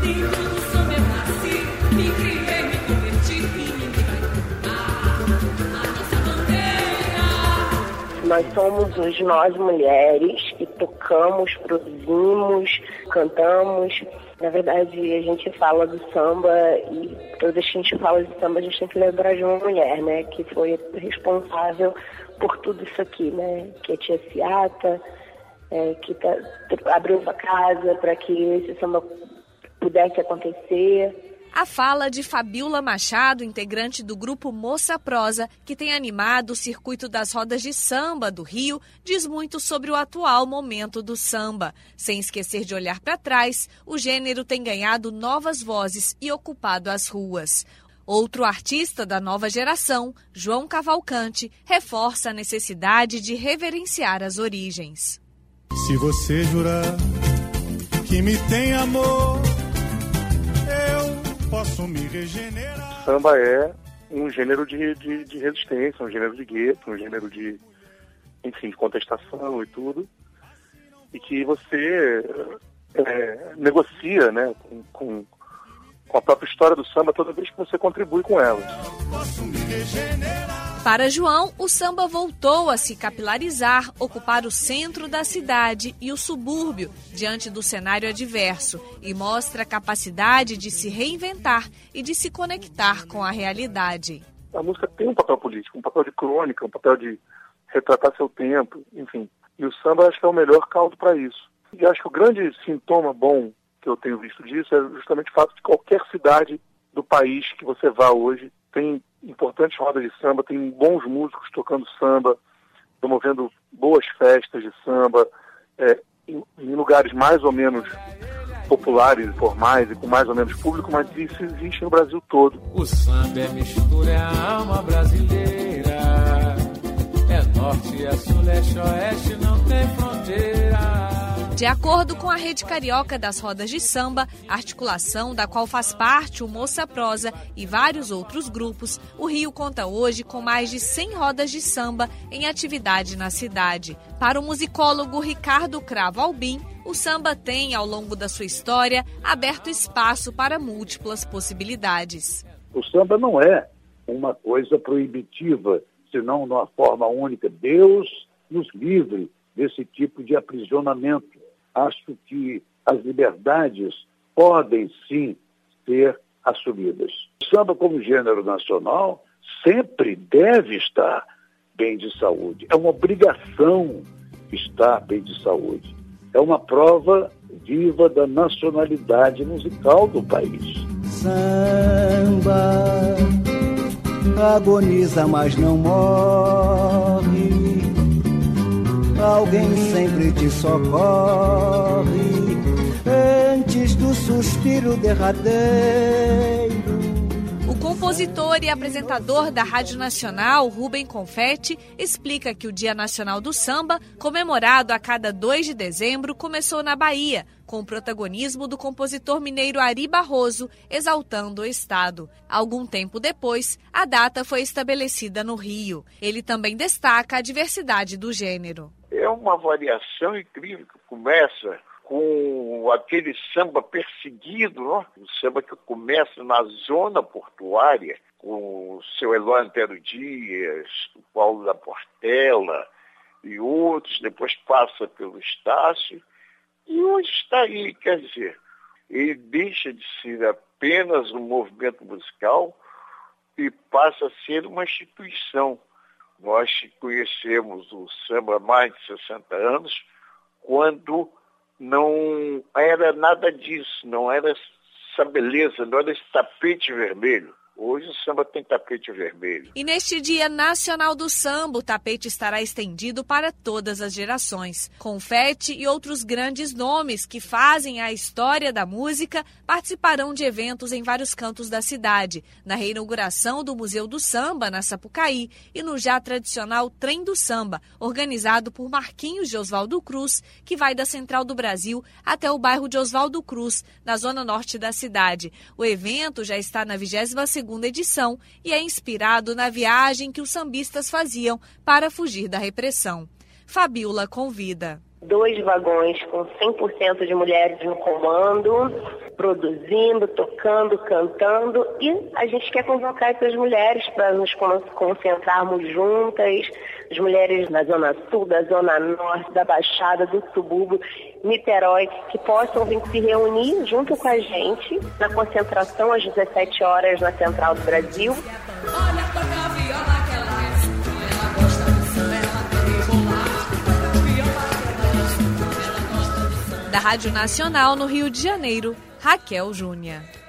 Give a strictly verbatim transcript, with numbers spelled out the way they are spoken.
Nós somos os nós mulheres que tocamos, produzimos, cantamos. Na verdade, a gente fala do samba e toda vez que a gente fala de samba, a gente tem que lembrar de uma mulher, né? Que foi responsável por tudo isso aqui, né? Que é a Tia Ciata, é, que tá, abriu essa casa para que esse samba pudesse acontecer. A fala de Fabiola Machado, integrante do grupo Moça Prosa, que tem animado o circuito das rodas de samba do Rio, diz muito sobre o atual momento do samba. Sem esquecer de olhar para trás, o gênero tem ganhado novas vozes e ocupado as ruas. Outro artista da nova geração, João Cavalcante, reforça a necessidade de reverenciar as origens. Se você jurar que me tem amor, posso me regenerar. Samba é um gênero de, de, de resistência, um gênero de gueto, um gênero de, enfim, de contestação e tudo. E que você é, negocia, né, com, com, com a própria história do samba toda vez que você contribui com ela. Posso me regenerar. Para João, o samba voltou a se capilarizar, ocupar o centro da cidade e o subúrbio diante do cenário adverso e mostra a capacidade de se reinventar e de se conectar com a realidade. A música tem um papel político, um papel de crônica, um papel de retratar seu tempo, enfim. E o samba acho que é o melhor caldo para isso. E acho que o grande sintoma bom que eu tenho visto disso é justamente o fato de qualquer cidade do país que você vá hoje tem importantes rodas de samba, tem bons músicos tocando samba, promovendo boas festas de samba, é, em, em lugares mais ou menos populares, formais e com mais ou menos público, mas isso existe no Brasil todo. O samba é mistura, é a alma brasileira, é norte, é sul, é oeste, não tem fronteira. De acordo com a Rede Carioca das Rodas de Samba, articulação da qual faz parte o Moça Prosa e vários outros grupos, o Rio conta hoje com mais de cem rodas de samba em atividade na cidade. Para o musicólogo Ricardo Cravo Albim, o samba tem, ao longo da sua história, aberto espaço para múltiplas possibilidades. O samba não é uma coisa proibitiva, senão numa forma única. Deus nos livre desse tipo de aprisionamento. Acho que as liberdades podem, sim, ser assumidas. O samba, como gênero nacional, sempre deve estar bem de saúde. É uma obrigação estar bem de saúde. É uma prova viva da nacionalidade musical do país. Samba agoniza, mas não morre. Alguém sempre te socorre antes do suspiro derradeiro. O compositor e apresentador da Rádio Nacional, Rubem Confetti, explica que o Dia Nacional do Samba, comemorado a cada dois de dezembro, começou na Bahia, com o protagonismo do compositor mineiro Ari Barroso, exaltando o estado. Algum tempo depois, a data foi estabelecida no Rio. Ele também destaca a diversidade do gênero. É uma variação incrível que começa com aquele samba perseguido, não? O samba que começa na zona portuária, com o seu Eloy Antero Dias, o Paulo da Portela e outros, depois passa pelo Estácio, e hoje está aí, quer dizer, ele deixa de ser apenas um movimento musical e passa a ser uma instituição. Nós conhecemos o samba há mais de sessenta anos, quando não era nada disso, não era essa beleza, não era esse tapete vermelho. Hoje o samba tem tapete vermelho. E neste Dia Nacional do Samba, o tapete estará estendido para todas as gerações. Confetti e outros grandes nomes que fazem a história da música participarão de eventos em vários cantos da cidade, na reinauguração do Museu do Samba, na Sapucaí, e no já tradicional Trem do Samba, organizado por Marquinhos de Oswaldo Cruz, que vai da Central do Brasil até o bairro de Oswaldo Cruz, na zona norte da cidade. O evento já está na vigésima segunda edição e é inspirado na viagem que os sambistas faziam para fugir da repressão. Fabiola convida. dois vagões com cem por cento de mulheres no comando, produzindo, tocando, cantando, e a gente quer convocar essas mulheres para nos concentrarmos juntas, as mulheres da Zona Sul, da Zona Norte, da Baixada, do Subúrbio, Niterói, que possam vir se reunir junto com a gente na concentração às dezessete horas na Central do Brasil. Olha, toca a viola que ela é, ela gosta do samba, ela quer rebolar. Viola que ela gosta do samba. Da Rádio Nacional no Rio de Janeiro, Raquel Júnior.